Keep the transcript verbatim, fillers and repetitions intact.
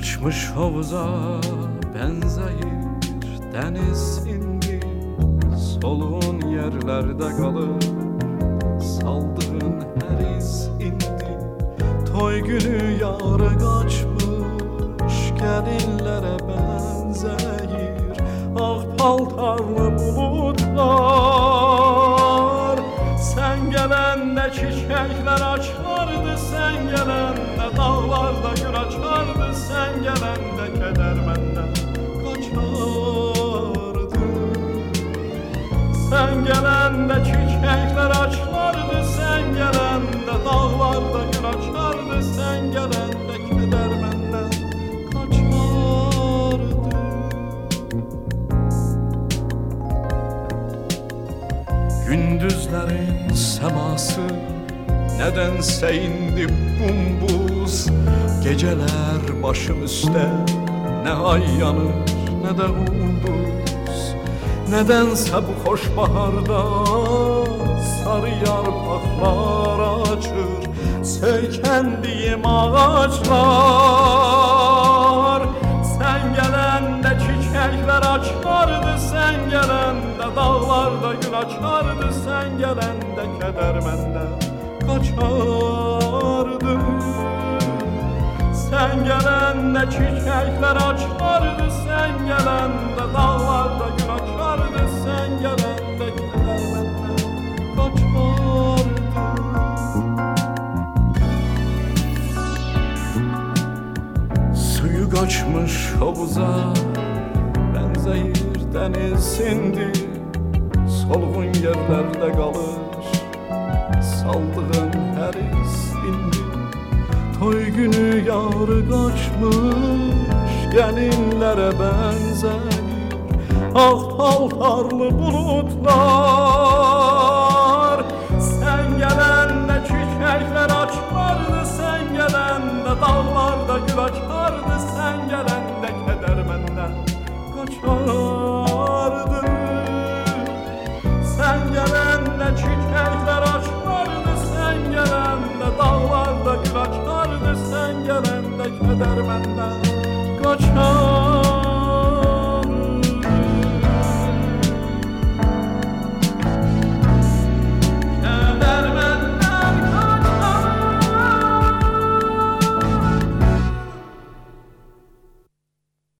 kaçmış havuza benzeyir deniz indi. Soluğun yerlerde kalır, saldığın her iz indi. Toy günü yarı kaçmış gelinlere benzeyir. Ah paltarlı bulutlar, sen gelende çiçekler açardı, sen gelende dağlarda gül açardı, sen gelende keder benden kaçardı. Sen gelende çiçekler açardı, sen gelende dağlarda gül açardı, sen gelende keder benden kaçardı. Gündüzlerin seması nedense indi bumbuz. Geceler başım üstte, ne ay yanır ne de ulduz. Nedense bu hoş baharda sarı yarpaklar açır, sökendiğim ağaçlar. Sen gelende çiçekler açardı, sen gelende dağlarda gül açardı, sen gelende keder benden kaçardı. Sen gelende çiçekler açardı, sen gelende dağlarda gül açardı, sen gelende keder benden kaçardı. Suyu kaçmış havuza benzeyir deniz indi. Solğun yerlerde kalır, saldığın her iz indi. Toy günü yarı kaçmış gelinlere benzeyir. Ah paltarlı bulutlar, sen gelende çiçekler açardı, sen gelende dağlarda gül açardı, sen gelende keder benden kaçardı. Sen gelende çiçekler açardı, sen gelende dağlarda gül açardı, sen gelende keder benden kaçardı.